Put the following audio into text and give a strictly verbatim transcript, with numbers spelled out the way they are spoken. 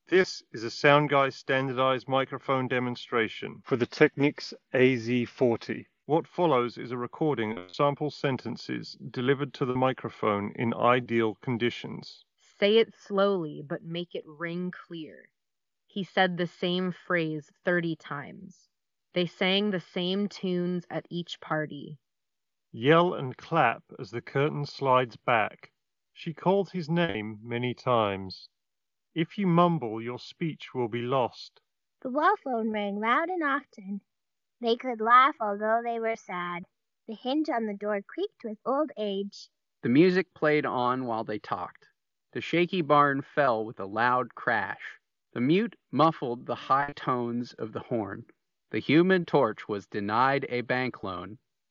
This is a SoundGuy standardized microphone demonstration for the Technics A Z forty. What follows is a recording of sample sentences delivered to the microphone in ideal conditions. Say it slowly, but make it ring clear. He said the same phrase thirty times. They sang the same tunes at each party. Yell and clap as the curtain slides back. She called his name many times. If you mumble, your speech will be lost. The wall phone rang loud and often. They could laugh although they were sad. The hinge on the door creaked with old age. The music played on while they talked. The shaky barn fell with a loud crash. The mute muffled the high tones of the horn. The Human Torch was denied a bank loan.